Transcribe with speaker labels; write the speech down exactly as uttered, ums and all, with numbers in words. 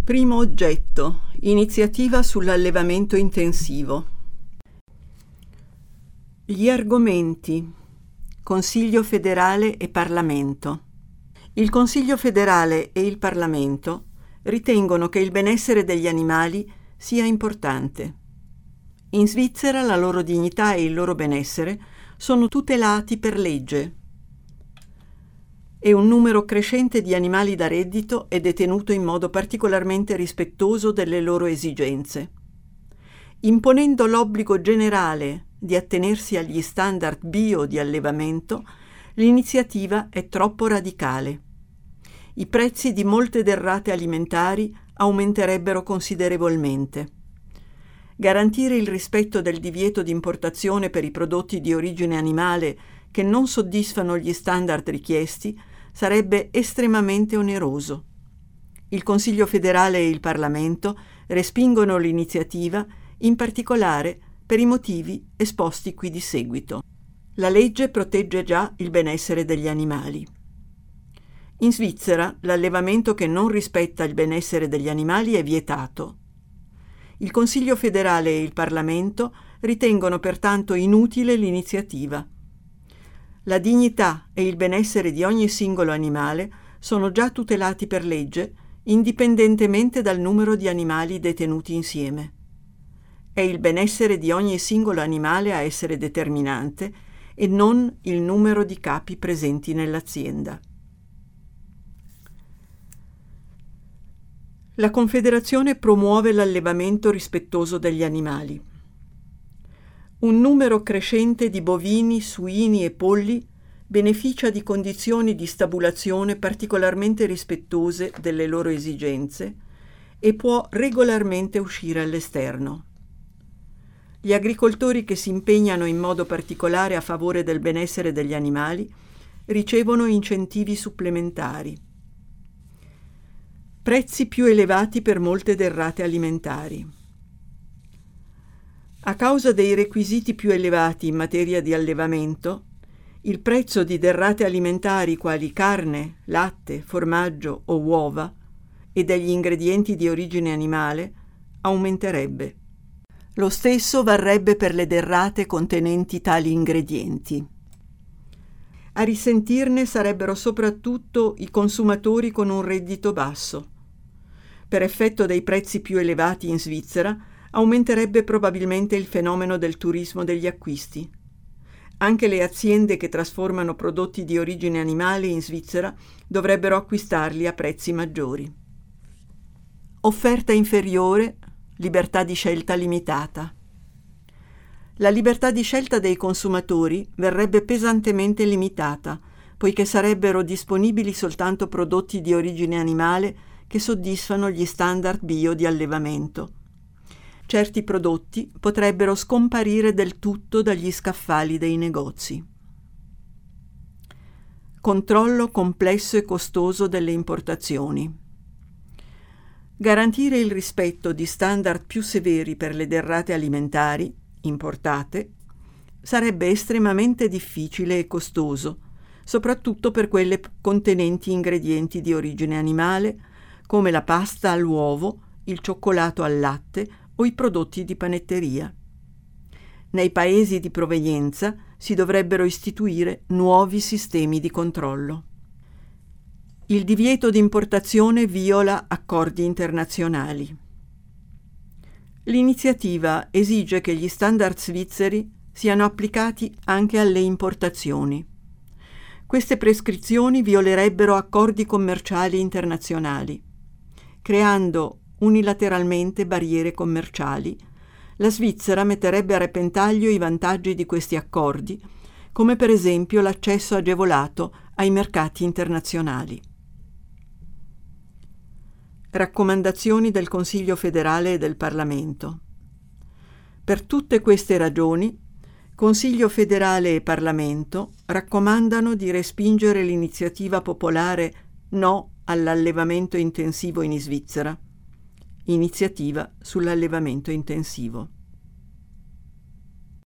Speaker 1: Primo oggetto: iniziativa sull'allevamento intensivo. Gli argomenti: Consiglio federale e Parlamento. Il Consiglio federale e il Parlamento ritengono che il benessere degli animali sia importante. In Svizzera la loro dignità e il loro benessere sono tutelati per legge e un numero crescente di animali da reddito è detenuto in modo particolarmente rispettoso delle loro esigenze. Imponendo l'obbligo generale di attenersi agli standard bio di allevamento, l'iniziativa è troppo radicale. I prezzi di molte derrate alimentari aumenterebbero considerevolmente. Garantire il rispetto del divieto di importazione per i prodotti di origine animale che non soddisfano gli standard richiesti sarebbe estremamente oneroso. Il Consiglio federale e il Parlamento respingono l'iniziativa, in particolare per i motivi esposti qui di seguito. La legge protegge già il benessere degli animali. In Svizzera l'allevamento che non rispetta il benessere degli animali è vietato. Il Consiglio federale e il Parlamento ritengono pertanto inutile l'iniziativa. La dignità e il benessere di ogni singolo animale sono già tutelati per legge, indipendentemente dal numero di animali detenuti insieme. È il benessere di ogni singolo animale a essere determinante e non il numero di capi presenti nell'azienda. La Confederazione promuove l'allevamento rispettoso degli animali. Un numero crescente di bovini, suini e polli beneficia di condizioni di stabulazione particolarmente rispettose delle loro esigenze e può regolarmente uscire all'esterno. Gli agricoltori che si impegnano in modo particolare a favore del benessere degli animali ricevono incentivi supplementari. Prezzi più elevati per molte derrate alimentari. A causa dei requisiti più elevati in materia di allevamento, il prezzo di derrate alimentari quali carne, latte, formaggio o uova e degli ingredienti di origine animale aumenterebbe. Lo stesso varrebbe per le derrate contenenti tali ingredienti. A risentirne sarebbero soprattutto i consumatori con un reddito basso. Per effetto dei prezzi più elevati in Svizzera, aumenterebbe probabilmente il fenomeno del turismo degli acquisti. Anche le aziende che trasformano prodotti di origine animale in Svizzera dovrebbero acquistarli a prezzi maggiori. Offerta inferiore, libertà di scelta limitata. La libertà di scelta dei consumatori verrebbe pesantemente limitata, poiché sarebbero disponibili soltanto prodotti di origine animale che soddisfano gli standard bio di allevamento. Certi prodotti potrebbero scomparire del tutto dagli scaffali dei negozi. Controllo complesso e costoso delle importazioni. Garantire il rispetto di standard più severi per le derrate alimentari importate sarebbe estremamente difficile e costoso, soprattutto per quelle contenenti ingredienti di origine animale, come la pasta all'uovo, il cioccolato al latte o i prodotti di panetteria. Nei paesi di provenienza si dovrebbero istituire nuovi sistemi di controllo. Il divieto di importazione viola accordi internazionali. L'iniziativa esige che gli standard svizzeri siano applicati anche alle importazioni. Queste prescrizioni violerebbero accordi commerciali internazionali, creando unilateralmente barriere commerciali. La Svizzera metterebbe a repentaglio i vantaggi di questi accordi, come per esempio l'accesso agevolato ai mercati internazionali. Raccomandazioni del Consiglio federale e del Parlamento. Per tutte queste ragioni, Consiglio federale e Parlamento raccomandano di respingere l'iniziativa popolare No all'allevamento intensivo in Svizzera, iniziativa sull'allevamento intensivo.